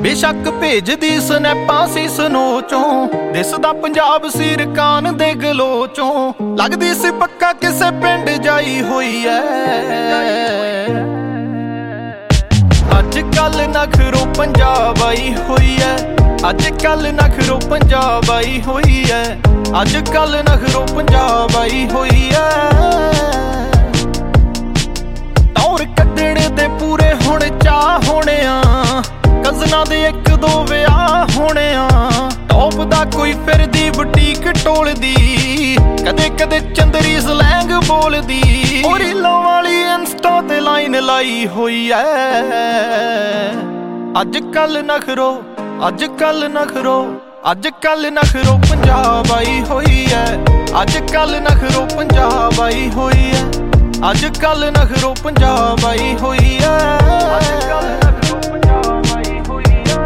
बेशक भेजदी स्नैपां सी स्नो चों, दिसदा पंजाब सीर कान दे गलो चों, लगदी सी पक्का किसे पिंड जाई होई ऐ। अज कल नखरो पंजाब आई होई ऐ, अज कल नखरो पंजाब आई होई ऐ, अज कल नखरो पंजाब आई होई ऐ। तौर कड्डणे दे पूरे हुण चाह होने आ, कज़ना दे एक दो विआह होने आ, टॉप दा कोई फिरदी बुटीक टोलदी, कदे कदे चंदरी स्लैंग बोलदी, ओ रीलों वाली इंस्टा ते लाइन लाई होई ऐ। अज कल नखरो, अज कल नखरो, अज कल नखरो पंजाब आई होई ऐ, अज कल नखरो पंजाब आई होई ऐ, अज कल नखरो पंजाब आई होई ऐ, अज कल नखरो पंजाब आई होई ऐ।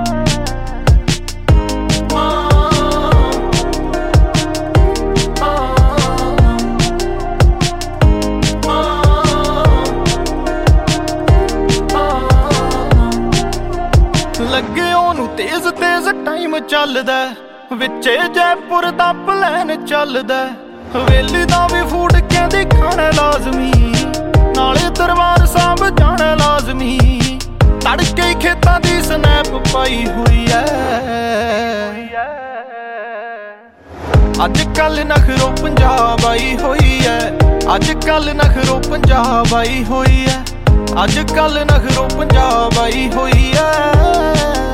लगे ओनू तेज तेज टाइम चलदा, विचे जयपुर दा प्लैन चलदा, हवेली दा भी फूड कहंदी खाना लाजमी, नाले दरबार साहब जाना लाजमी, तड़के खेतां दी स्नैप पाई हुई ऐ। अज कल नखरो पंजाब आई होई ऐ, अज कल नखरो पंजाब आई होई ऐ, अज कल नखरो पंजाब आई होई ऐ।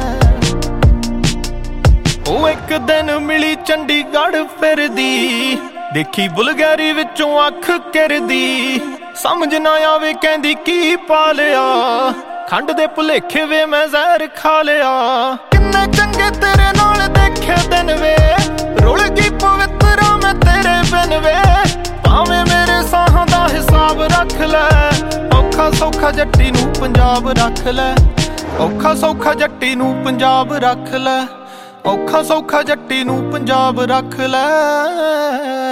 ओ एक दिन मिली चंडीगढ़ फिरदी, देखी बुलगैरी विचों अख किरदी, समझ ना आवे कहंदी की पा लिया, खंड दे भुलेखे वे मैं जहर खा लिया। किन्ने चंगे तेरे नाल देखे दिन वे, रुल गई पवित्रा मैं तेरे बिन वे, भावें मेरे साहां दा हिसाब रख लै, औखा सौखा जट्टी नूं पंजाब रख लै, औखा सौखा जट्टी नूं पंजाब रख लै, औखा सौखा जट्टी नूं पंजाब रख लै।